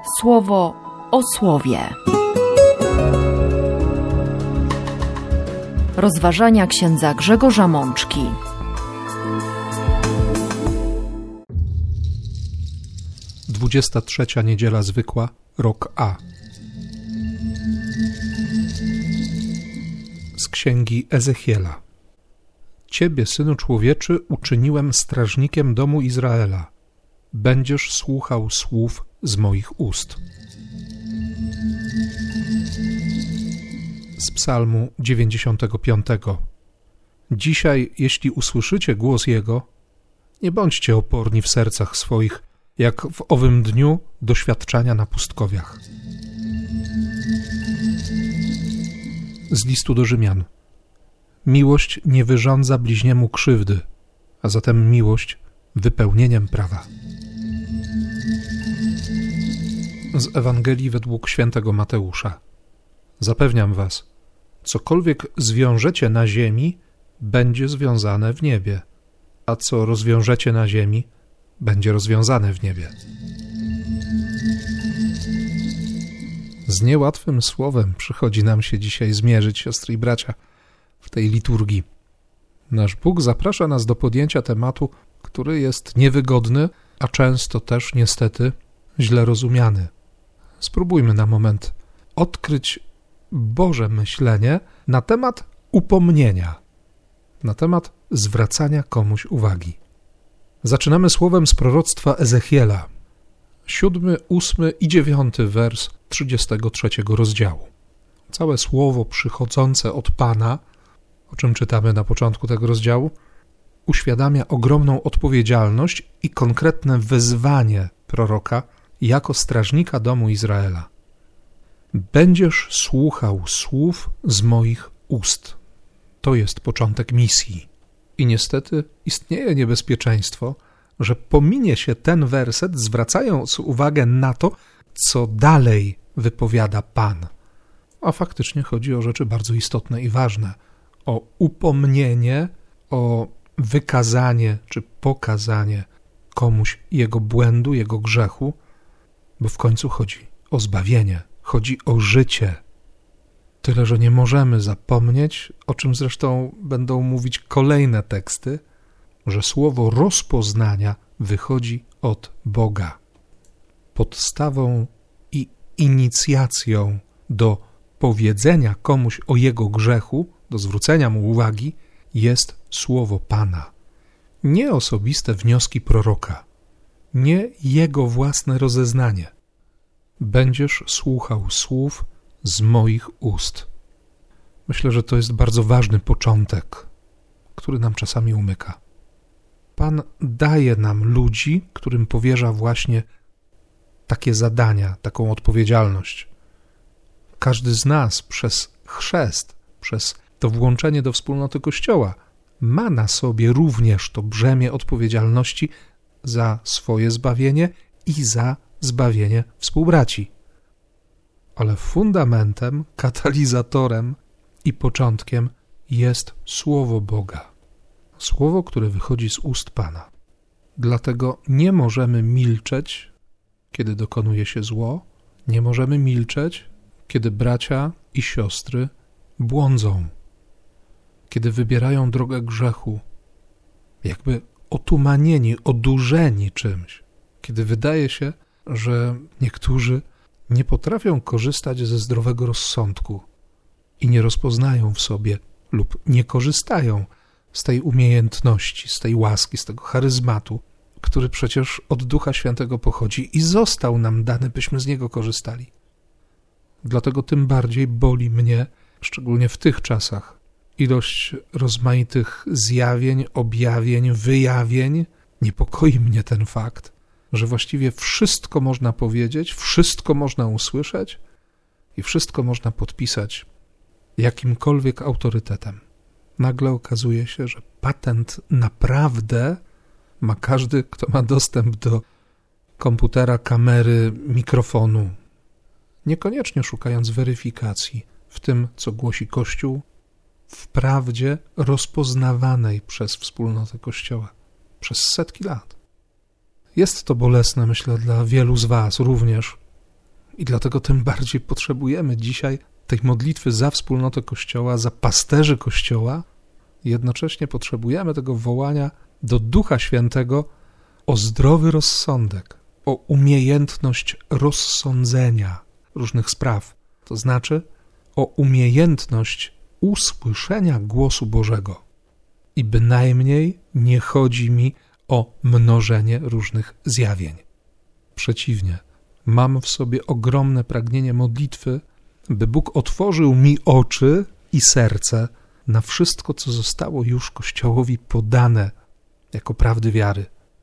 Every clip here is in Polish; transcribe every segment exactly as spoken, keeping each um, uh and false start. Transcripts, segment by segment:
Słowo o słowie. Rozważania księdza Grzegorza Mączki. Dwudziesta trzecia niedziela zwykła, rok A. Z księgi Ezechiela. Ciebie, synu człowieczy, uczyniłem strażnikiem domu Izraela. Będziesz słuchał słów z moich ust. Z psalmu dziewięćdziesiątego piątego. Dzisiaj, jeśli usłyszycie głos Jego, nie bądźcie oporni w sercach swoich, jak w owym dniu doświadczania na pustkowiach. Z listu do Rzymian. Miłość nie wyrządza bliźniemu krzywdy, a zatem miłość wypełnieniem prawa. Z Ewangelii według świętego Mateusza. Zapewniam was, cokolwiek zwiążecie na ziemi, będzie związane w niebie, a co rozwiążecie na ziemi, będzie rozwiązane w niebie. Z niełatwym słowem przychodzi nam się dzisiaj zmierzyć, siostry i bracia, w tej liturgii. Nasz Bóg zaprasza nas do podjęcia tematu, który jest niewygodny, a często też niestety źle rozumiany. Spróbujmy na moment odkryć Boże myślenie na temat upomnienia, na temat zwracania komuś uwagi. Zaczynamy słowem z proroctwa Ezechiela, siódmy, ósmy i dziewiąty wers trzydziestego trzeciego rozdziału. Całe słowo przychodzące od Pana, o czym czytamy na początku tego rozdziału, uświadamia ogromną odpowiedzialność i konkretne wezwanie proroka jako strażnika domu Izraela. Będziesz słuchał słów z moich ust. To jest początek misji. I niestety istnieje niebezpieczeństwo, że pominie się ten werset, zwracając uwagę na to, co dalej wypowiada Pan. A faktycznie chodzi o rzeczy bardzo istotne i ważne. O upomnienie, o wykazanie czy pokazanie komuś jego błędu, jego grzechu, bo w końcu chodzi o zbawienie, chodzi o życie. Tyle, że nie możemy zapomnieć, o czym zresztą będą mówić kolejne teksty, że słowo rozpoznania wychodzi od Boga. Podstawą i inicjacją do powiedzenia komuś o jego grzechu, do zwrócenia mu uwagi, jest słowo Pana. Nie osobiste wnioski proroka, nie jego własne rozeznanie. Będziesz słuchał słów z moich ust. Myślę, że to jest bardzo ważny początek, który nam czasami umyka. Pan daje nam ludzi, którym powierza właśnie takie zadania, taką odpowiedzialność. Każdy z nas przez chrzest, przez to włączenie do wspólnoty Kościoła ma na sobie również to brzemię odpowiedzialności za swoje zbawienie i za zbawienie współbraci. Ale fundamentem, katalizatorem i początkiem jest Słowo Boga. Słowo, które wychodzi z ust Pana. Dlatego nie możemy milczeć, kiedy dokonuje się zło, nie możemy milczeć, kiedy bracia i siostry błądzą, kiedy wybierają drogę grzechu, jakby otumanieni, odurzeni czymś, kiedy wydaje się, że niektórzy nie potrafią korzystać ze zdrowego rozsądku i nie rozpoznają w sobie lub nie korzystają z tej umiejętności, z tej łaski, z tego charyzmatu, który przecież od Ducha Świętego pochodzi i został nam dany, byśmy z niego korzystali. Dlatego tym bardziej boli mnie, szczególnie w tych czasach, ilość rozmaitych zjawień, objawień, wyjawień. Niepokoi mnie ten fakt, że właściwie wszystko można powiedzieć, wszystko można usłyszeć i wszystko można podpisać jakimkolwiek autorytetem. Nagle okazuje się, że patent naprawdę ma każdy, kto ma dostęp do komputera, kamery, mikrofonu, niekoniecznie szukając weryfikacji w tym, co głosi Kościół, w prawdzie rozpoznawanej przez wspólnotę Kościoła przez setki lat. Jest to bolesne, myślę, dla wielu z was również, I dlatego tym bardziej potrzebujemy dzisiaj tej modlitwy za wspólnotę Kościoła, za pasterzy Kościoła. Jednocześnie potrzebujemy tego wołania do Ducha Świętego o zdrowy rozsądek, o umiejętność rozsądzenia różnych spraw. To znaczy o umiejętność usłyszenia głosu Bożego. I bynajmniej nie chodzi mi o mnożenie różnych zjawień. Przeciwnie, mam w sobie ogromne pragnienie modlitwy, by Bóg otworzył mi oczy i serce na wszystko, co zostało już Kościołowi podane jako prawdy wiary.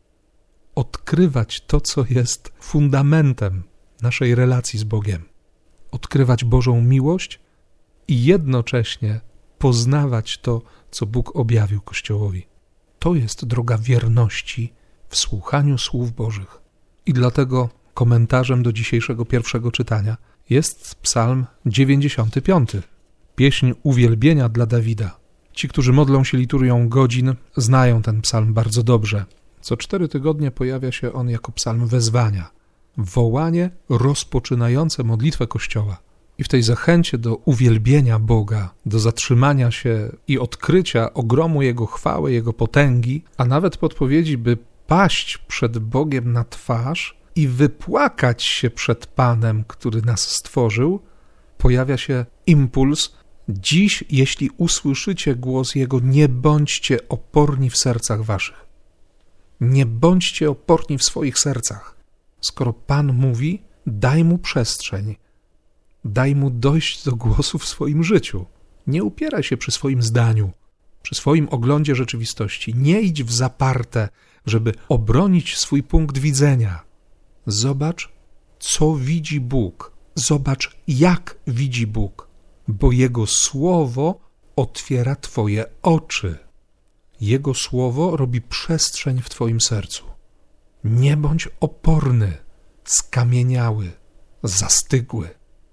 Odkrywać to, co jest fundamentem naszej relacji z Bogiem. Odkrywać Bożą miłość i jednocześnie poznawać to, co Bóg objawił Kościołowi. To jest droga wierności w słuchaniu słów Bożych. I dlatego komentarzem do dzisiejszego pierwszego czytania jest Psalm dziewięćdziesiąty piąty. Pieśń uwielbienia dla Dawida. Ci, którzy modlą się liturgią godzin, znają ten psalm bardzo dobrze. Co cztery tygodnie pojawia się on jako psalm wezwania. Wołanie rozpoczynające modlitwę Kościoła. I w tej zachęcie do uwielbienia Boga, do zatrzymania się i odkrycia ogromu Jego chwały, Jego potęgi, a nawet podpowiedzi, by paść przed Bogiem na twarz i wypłakać się przed Panem, który nas stworzył, pojawia się impuls: dziś, jeśli usłyszycie głos Jego, nie bądźcie oporni w sercach waszych. Nie bądźcie oporni w swoich sercach. Skoro Pan mówi, daj Mu przestrzeń. Daj Mu dojść do głosu w swoim życiu. Nie upieraj się przy swoim zdaniu, przy swoim oglądzie rzeczywistości. Nie idź w zaparte, żeby obronić swój punkt widzenia. Zobacz, co widzi Bóg. Zobacz, jak widzi Bóg, bo Jego Słowo otwiera twoje oczy. Jego Słowo robi przestrzeń w twoim sercu. Nie bądź oporny, skamieniały, zastygły.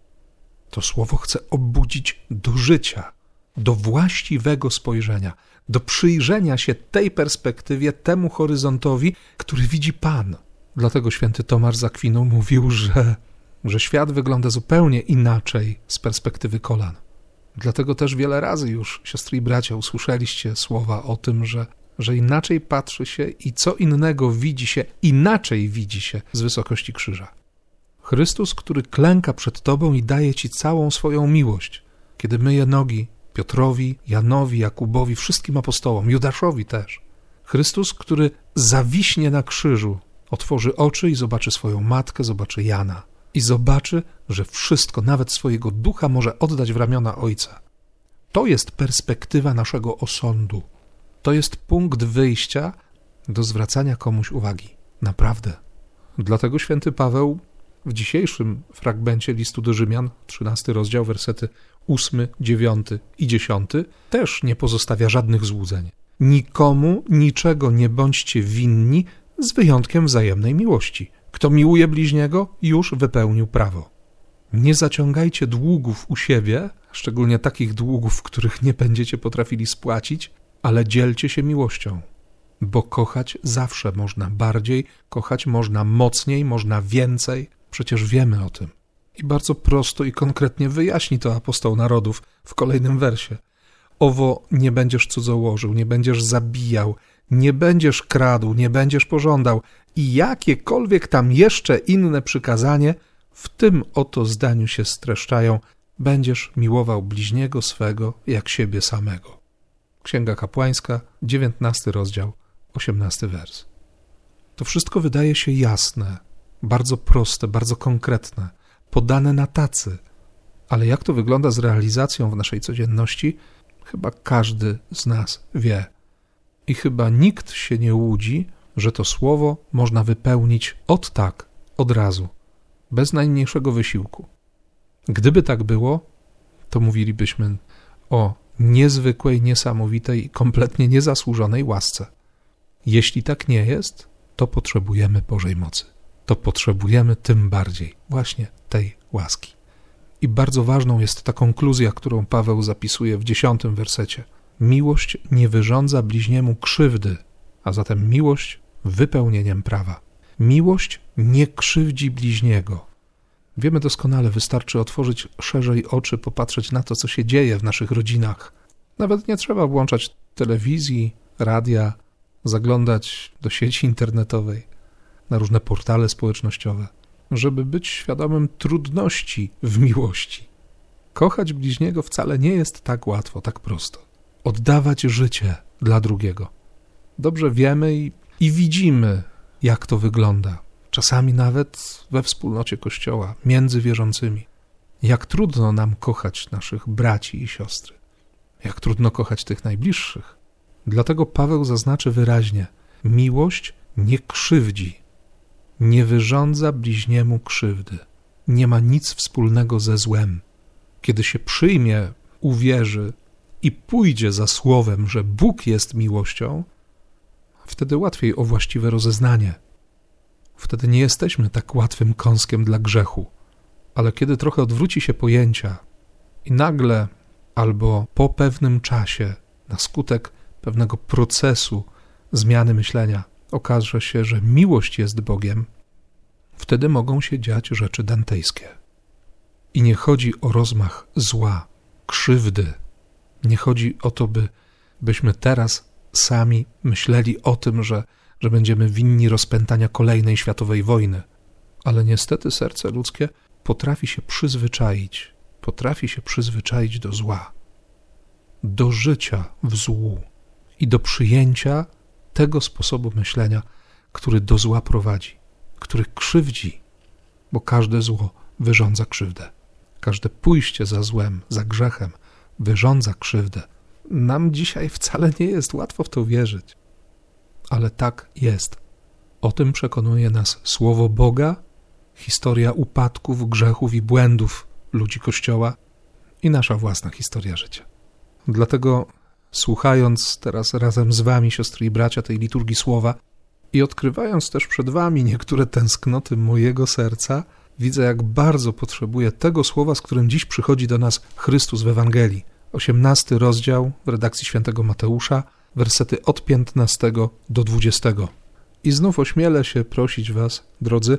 To Słowo chce obudzić do życia, do właściwego spojrzenia, do przyjrzenia się tej perspektywie, temu horyzontowi, który widzi Pan. Dlatego święty Tomasz z Akwinu mówił, że, że świat wygląda zupełnie inaczej z perspektywy kolan. Dlatego też wiele razy już, siostry i bracia, usłyszeliście słowa o tym, że, że inaczej patrzy się i co innego widzi się, inaczej widzi się z wysokości krzyża. Chrystus, który klęka przed Tobą i daje Ci całą swoją miłość, kiedy myje nogi Piotrowi, Janowi, Jakubowi, wszystkim apostołom, Judaszowi też. Chrystus, który zawiśnie na krzyżu, otworzy oczy i zobaczy swoją matkę, zobaczy Jana i zobaczy, że wszystko, nawet swojego ducha, może oddać w ramiona Ojca. To jest perspektywa naszego osądu. To jest punkt wyjścia do zwracania komuś uwagi. Naprawdę. Dlatego święty Paweł w dzisiejszym fragmencie listu do Rzymian, trzynasty rozdział, wersety ósmy, dziewiąty i dziesiąty, też nie pozostawia żadnych złudzeń. Nikomu niczego nie bądźcie winni z wyjątkiem wzajemnej miłości. Kto miłuje bliźniego, już wypełnił prawo. Nie zaciągajcie długów u siebie, szczególnie takich długów, których nie będziecie potrafili spłacić, ale dzielcie się miłością. Bo kochać zawsze można bardziej, kochać można mocniej, można więcej. Przecież wiemy o tym. I bardzo prosto i konkretnie wyjaśni to apostoł narodów w kolejnym wersie. Owo nie będziesz cudzołożył, nie będziesz zabijał, nie będziesz kradł, nie będziesz pożądał i jakiekolwiek tam jeszcze inne przykazanie w tym oto zdaniu się streszczają: będziesz miłował bliźniego swego jak siebie samego. Księga Kapłańska, dziewiętnasty rozdział, osiemnasty wers. To wszystko wydaje się jasne, bardzo proste, bardzo konkretne, podane na tacy, ale jak to wygląda z realizacją w naszej codzienności, chyba każdy z nas wie. I chyba nikt się nie łudzi, że to słowo można wypełnić od tak, od razu, bez najmniejszego wysiłku. Gdyby tak było, to mówilibyśmy o niezwykłej, niesamowitej i kompletnie niezasłużonej łasce. Jeśli tak nie jest, to potrzebujemy Bożej mocy. To potrzebujemy tym bardziej właśnie tej łaski. I bardzo ważną jest ta konkluzja, którą Paweł zapisuje w dziesiątym wersecie. Miłość nie wyrządza bliźniemu krzywdy, a zatem miłość wypełnieniem prawa. Miłość nie krzywdzi bliźniego. Wiemy doskonale, wystarczy otworzyć szerzej oczy, popatrzeć na to, co się dzieje w naszych rodzinach. Nawet nie trzeba włączać telewizji, radia, zaglądać do sieci internetowej, na różne portale społecznościowe, żeby być świadomym trudności w miłości. Kochać bliźniego wcale nie jest tak łatwo, tak prosto. Oddawać życie dla drugiego. Dobrze wiemy i, i widzimy, jak to wygląda. Czasami nawet we wspólnocie Kościoła, między wierzącymi. Jak trudno nam kochać naszych braci i siostry. Jak trudno kochać tych najbliższych. Dlatego Paweł zaznaczy wyraźnie, miłość nie krzywdzi, nie wyrządza bliźniemu krzywdy, nie ma nic wspólnego ze złem. Kiedy się przyjmie, uwierzy i pójdzie za słowem, że Bóg jest miłością, wtedy łatwiej o właściwe rozeznanie. Wtedy nie jesteśmy tak łatwym kąskiem dla grzechu. Ale kiedy trochę odwróci się pojęcia i nagle albo po pewnym czasie, na skutek pewnego procesu zmiany myślenia, okaże się, że miłość jest Bogiem, wtedy mogą się dziać rzeczy dantejskie. I nie chodzi o rozmach zła, krzywdy. Nie chodzi o to, by, byśmy teraz sami myśleli o tym, że, że będziemy winni rozpętania kolejnej światowej wojny. Ale niestety serce ludzkie potrafi się przyzwyczaić, potrafi się przyzwyczaić do zła, do życia w złu i do przyjęcia tego sposobu myślenia, który do zła prowadzi, który krzywdzi, bo każde zło wyrządza krzywdę. Każde pójście za złem, za grzechem wyrządza krzywdę. Nam dzisiaj wcale nie jest łatwo w to wierzyć, ale tak jest. O tym przekonuje nas Słowo Boga, historia upadków, grzechów i błędów ludzi Kościoła i nasza własna historia życia. Dlatego słuchając teraz razem z wami, siostry i bracia, tej liturgii słowa i odkrywając też przed wami niektóre tęsknoty mojego serca, widzę, jak bardzo potrzebuję tego słowa, z którym dziś przychodzi do nas Chrystus w Ewangelii. osiemnasty rozdział w redakcji świętego Mateusza, wersety od piętnastego do dwudziestego. I znów ośmielę się prosić was, drodzy,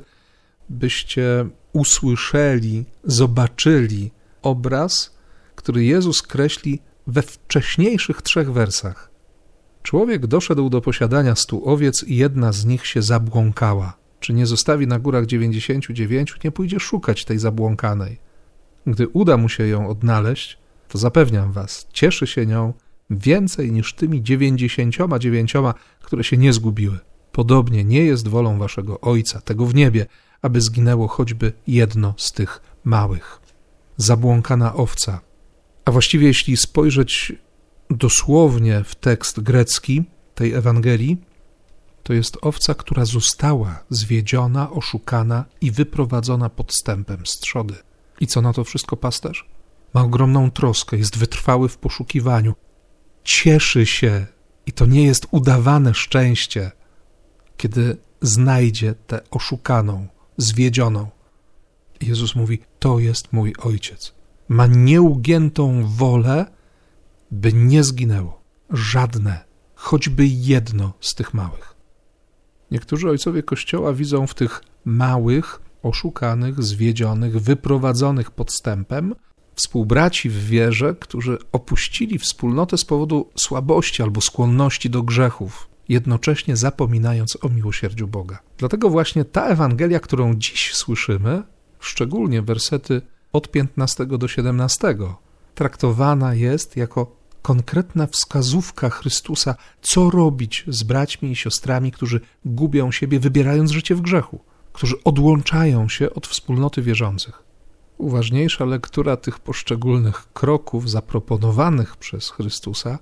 byście usłyszeli, zobaczyli obraz, który Jezus kreśli we wcześniejszych trzech wersach. Człowiek doszedł do posiadania stu owiec i jedna z nich się zabłąkała. Czy nie zostawi na górach dziewięćdziesięciu dziewięciu, nie pójdzie szukać tej zabłąkanej. Gdy uda mu się ją odnaleźć, to zapewniam was, cieszy się nią więcej niż tymi dziewięćdziesięcioma dziewięcioma, które się nie zgubiły. Podobnie nie jest wolą waszego Ojca, tego w niebie, aby zginęło choćby jedno z tych małych. Zabłąkana owca. A właściwie jeśli spojrzeć dosłownie w tekst grecki tej Ewangelii, to jest owca, która została zwiedziona, oszukana i wyprowadzona podstępem z trzody. I co na to wszystko pasterz? Ma ogromną troskę, jest wytrwały w poszukiwaniu. Cieszy się, i to nie jest udawane szczęście, kiedy znajdzie tę oszukaną, zwiedzioną. Jezus mówi, to jest mój Ojciec. Ma nieugiętą wolę, by nie zginęło żadne, choćby jedno z tych małych. Niektórzy ojcowie Kościoła widzą w tych małych, oszukanych, zwiedzionych, wyprowadzonych podstępem współbraci w wierze, którzy opuścili wspólnotę z powodu słabości albo skłonności do grzechów, jednocześnie zapominając o miłosierdziu Boga. Dlatego właśnie ta Ewangelia, którą dziś słyszymy, szczególnie wersety od piętnastego do siedemnastego, traktowana jest jako konkretna wskazówka Chrystusa, co robić z braćmi i siostrami, którzy gubią siebie, wybierając życie w grzechu, którzy odłączają się od wspólnoty wierzących. Uważniejsza lektura tych poszczególnych kroków zaproponowanych przez Chrystusa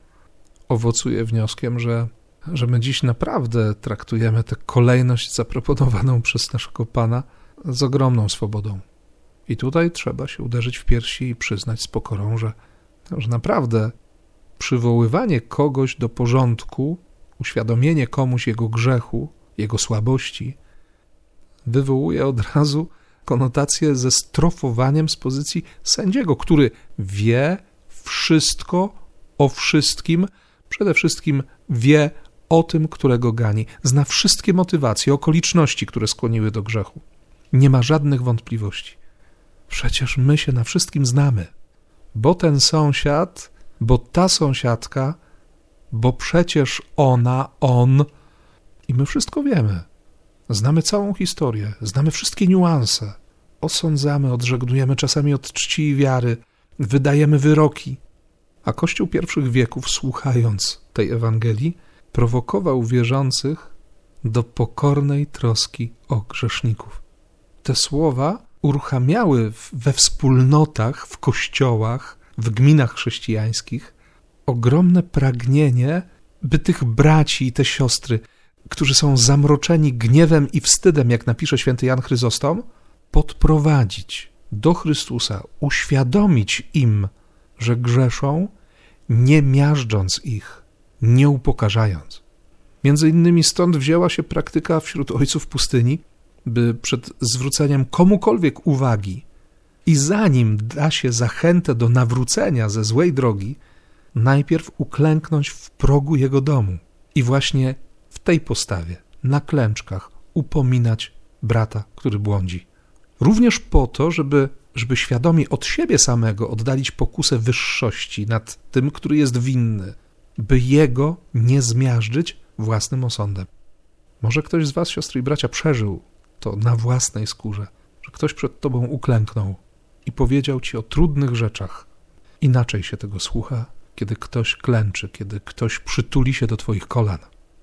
owocuje wnioskiem, że, że my dziś naprawdę traktujemy tę kolejność zaproponowaną przez naszego Pana z ogromną swobodą. I tutaj trzeba się uderzyć w piersi i przyznać z pokorą, że, że naprawdę przywoływanie kogoś do porządku, uświadomienie komuś jego grzechu, jego słabości, wywołuje od razu konotację ze strofowaniem z pozycji sędziego, który wie wszystko o wszystkim, przede wszystkim wie o tym, którego gani, zna wszystkie motywacje, okoliczności, które skłoniły do grzechu. Nie ma żadnych wątpliwości. Przecież my się na wszystkim znamy. Bo ten sąsiad, bo ta sąsiadka, bo przecież ona, on. I my wszystko wiemy. Znamy całą historię, znamy wszystkie niuanse. Osądzamy, odżegnujemy czasami od czci i wiary, wydajemy wyroki. A Kościół pierwszych wieków, słuchając tej Ewangelii, prowokował wierzących do pokornej troski o grzeszników. Te słowa uruchamiały we wspólnotach, w kościołach, w gminach chrześcijańskich ogromne pragnienie, by tych braci i te siostry, którzy są zamroczeni gniewem i wstydem, jak napisze święty Jan Chryzostom, podprowadzić do Chrystusa, uświadomić im, że grzeszą, nie miażdżąc ich, nie upokarzając. Między innymi stąd wzięła się praktyka wśród ojców pustyni, by przed zwróceniem komukolwiek uwagi i zanim da się zachętę do nawrócenia ze złej drogi, najpierw uklęknąć w progu jego domu i właśnie w tej postawie, na klęczkach, upominać brata, który błądzi. Również po to, żeby, żeby świadomie od siebie samego oddalić pokusę wyższości nad tym, który jest winny, by jego nie zmiażdżyć własnym osądem. Może ktoś z was, siostry i bracia, przeżył to na własnej skórze, że ktoś przed tobą uklęknął i powiedział ci o trudnych rzeczach. Inaczej się tego słucha, kiedy ktoś klęczy, kiedy ktoś przytuli się do twoich kolan.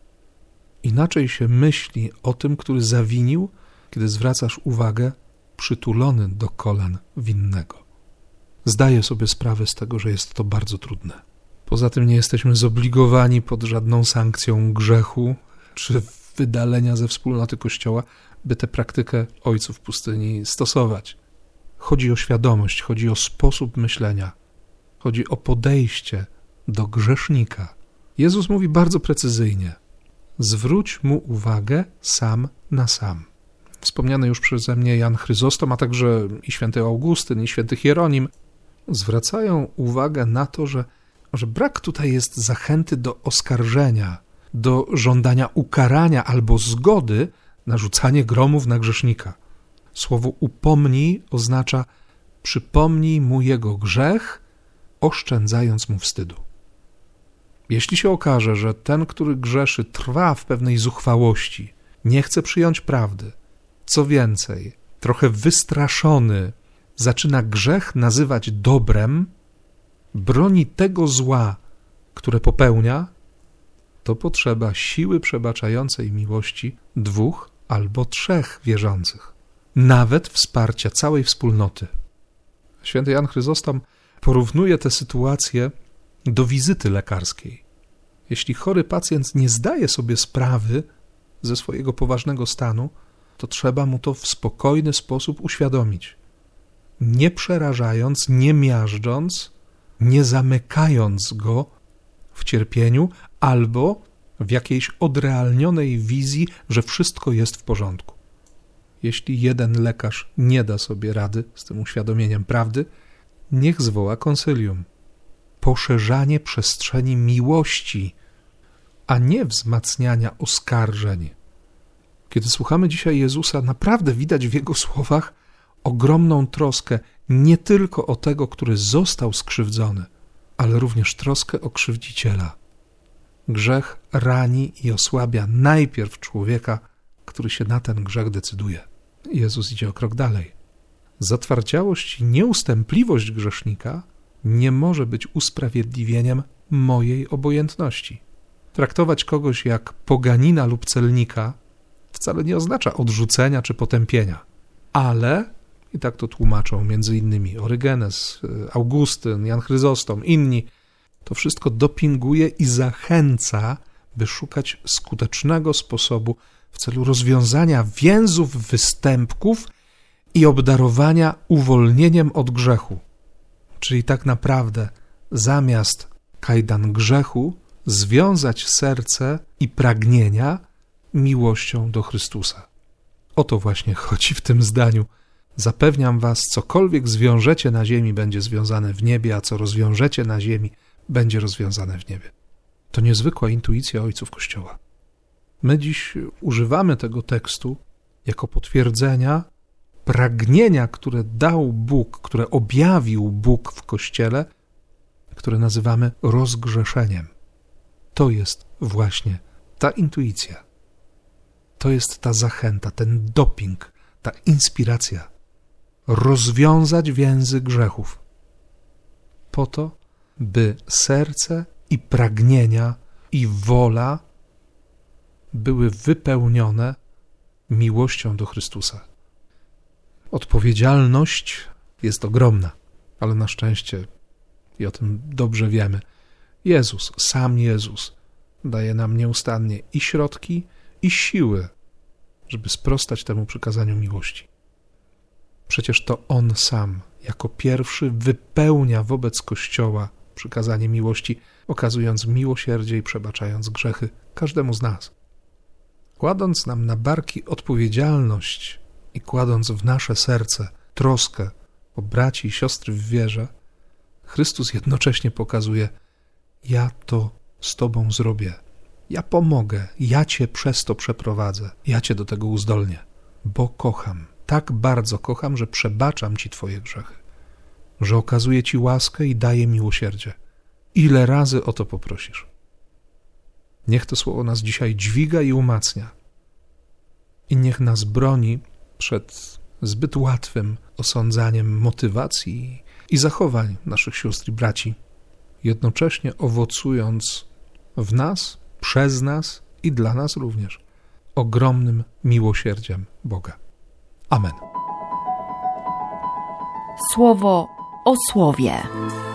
Inaczej się myśli o tym, który zawinił, kiedy zwracasz uwagę przytulony do kolan winnego. Zdaję sobie sprawę z tego, że jest to bardzo trudne. Poza tym nie jesteśmy zobligowani pod żadną sankcją grzechu czy wydalenia ze wspólnoty Kościoła, by tę praktykę ojców pustyni stosować. Chodzi o świadomość, chodzi o sposób myślenia, chodzi o podejście do grzesznika. Jezus mówi bardzo precyzyjnie: zwróć mu uwagę sam na sam. Wspomniany już przeze mnie Jan Chryzostom, a także i święty Augustyn, i święty Hieronim zwracają uwagę na to, że, że brak tutaj jest zachęty do oskarżenia, do żądania ukarania albo zgody na rzucanie gromów na grzesznika. Słowo upomnij oznacza przypomnij mu jego grzech, oszczędzając mu wstydu. Jeśli się okaże, że ten, który grzeszy, trwa w pewnej zuchwałości, nie chce przyjąć prawdy, co więcej, trochę wystraszony, zaczyna grzech nazywać dobrem, broni tego zła, które popełnia, to potrzeba siły przebaczającej miłości dwóch albo trzech wierzących, nawet wsparcia całej wspólnoty. Święty Jan Chryzostom porównuje tę sytuację do wizyty lekarskiej. Jeśli chory pacjent nie zdaje sobie sprawy ze swojego poważnego stanu, to trzeba mu to w spokojny sposób uświadomić. Nie przerażając, nie miażdżąc, nie zamykając go w cierpieniu albo w jakiejś odrealnionej wizji, że wszystko jest w porządku. Jeśli jeden lekarz nie da sobie rady z tym uświadomieniem prawdy, niech zwoła konsylium. Poszerzanie przestrzeni miłości, a nie wzmacniania oskarżeń. Kiedy słuchamy dzisiaj Jezusa, naprawdę widać w Jego słowach ogromną troskę nie tylko o tego, który został skrzywdzony, ale również troskę o krzywdziciela. Grzech rani i osłabia najpierw człowieka, który się na ten grzech decyduje. Jezus idzie o krok dalej. Zatwardziałość i nieustępliwość grzesznika nie może być usprawiedliwieniem mojej obojętności. Traktować kogoś jak poganina lub celnika wcale nie oznacza odrzucenia czy potępienia, ale, i tak to tłumaczą między innymi Orygenes, Augustyn, Jan Chryzostom, inni, to wszystko dopinguje i zachęca, by szukać skutecznego sposobu w celu rozwiązania więzów, występków i obdarowania uwolnieniem od grzechu. Czyli tak naprawdę zamiast kajdan grzechu związać serce i pragnienia miłością do Chrystusa. O to właśnie chodzi w tym zdaniu. Zapewniam was, cokolwiek zwiążecie na ziemi, będzie związane w niebie, a co rozwiążecie na ziemi, będzie rozwiązane w niebie. To niezwykła intuicja ojców Kościoła. My dziś używamy tego tekstu jako potwierdzenia pragnienia, które dał Bóg, które objawił Bóg w Kościele, które nazywamy rozgrzeszeniem. To jest właśnie ta intuicja. To jest ta zachęta, ten doping, ta inspiracja. Rozwiązać więzy grzechów. Po to, by serce i pragnienia i wola były wypełnione miłością do Chrystusa. Odpowiedzialność jest ogromna, ale na szczęście, i o tym dobrze wiemy, Jezus, sam Jezus daje nam nieustannie i środki, i siły, żeby sprostać temu przykazaniu miłości. Przecież to On sam, jako pierwszy, wypełnia wobec Kościoła przykazanie miłości, okazując miłosierdzie i przebaczając grzechy każdemu z nas. Kładąc nam na barki odpowiedzialność i kładąc w nasze serce troskę o braci i siostry w wierze, Chrystus jednocześnie pokazuje: ja to z Tobą zrobię, ja pomogę, ja Cię przez to przeprowadzę, ja Cię do tego uzdolnię, bo kocham, tak bardzo kocham, że przebaczam Ci Twoje grzechy, że okazuję Ci łaskę i daję miłosierdzie. Ile razy o to poprosisz? Niech to słowo nas dzisiaj dźwiga i umacnia i niech nas broni przed zbyt łatwym osądzaniem motywacji i zachowań naszych sióstr i braci, jednocześnie owocując w nas, przez nas i dla nas również ogromnym miłosierdziem Boga. Amen. Słowo o słowie.